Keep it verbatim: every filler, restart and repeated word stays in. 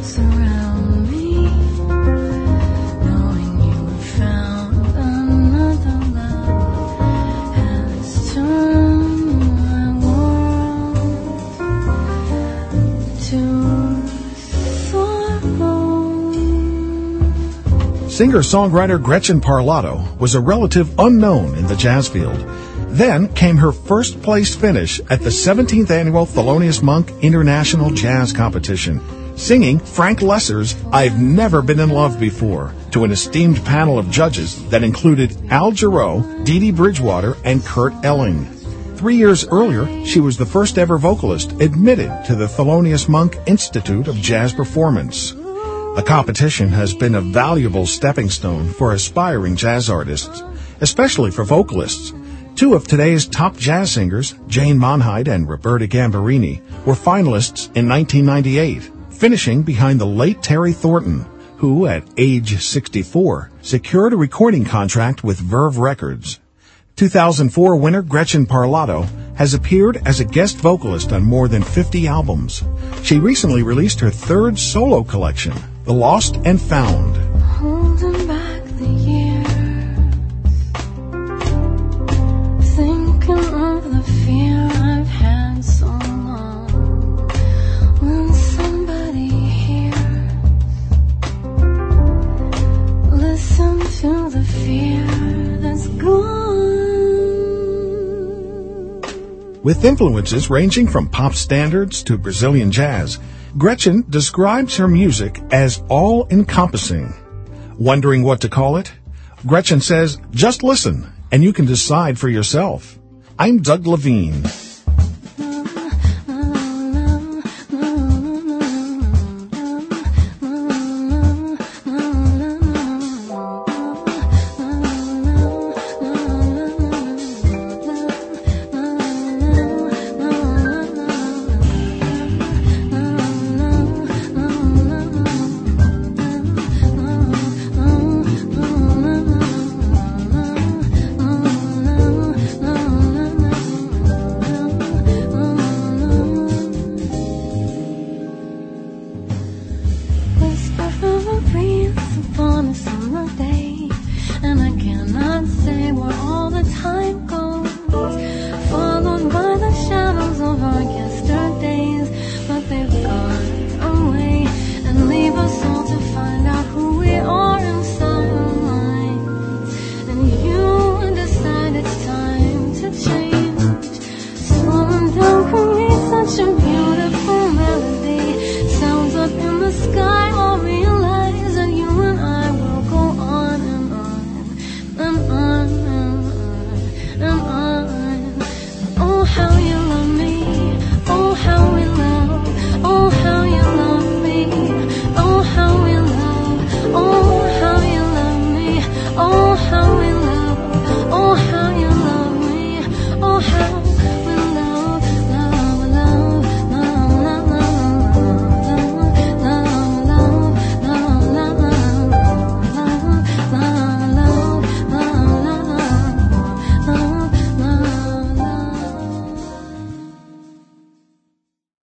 surround me, knowing you have found another love has turned my world to sorrow. Singer-songwriter Gretchen Parlato was a relative unknown in the jazz field. Then came her first-place finish at the seventeenth Annual Thelonious Monk International Jazz Competition, singing Frank Loesser's I've Never Been in Love Before to an esteemed panel of judges that included Al Jarreau, Dee Dee Bridgewater, and Kurt Elling. Three years earlier, she was the first-ever vocalist admitted to the Thelonious Monk Institute of Jazz Performance. The competition has been a valuable stepping stone for aspiring jazz artists, especially for vocalists. Two of today's top jazz singers, Jane Monheit and Roberta Gambarini, were finalists in nineteen ninety-eight, finishing behind the late Terry Thornton, who, at age sixty-four, secured a recording contract with Verve Records. two thousand four winner Gretchen Parlato has appeared as a guest vocalist on more than fifty albums. She recently released her third solo collection, The Lost and Found. Holding back the years, thinking of the fear I've had so long. When somebody hears, listen to the fear that's gone. With influences ranging from pop standards to Brazilian jazz, Gretchen describes her music as all-encompassing. Wondering what to call it? Gretchen says, just listen, and you can decide for yourself. I'm Doug Levine. Followed by the shadows of our guest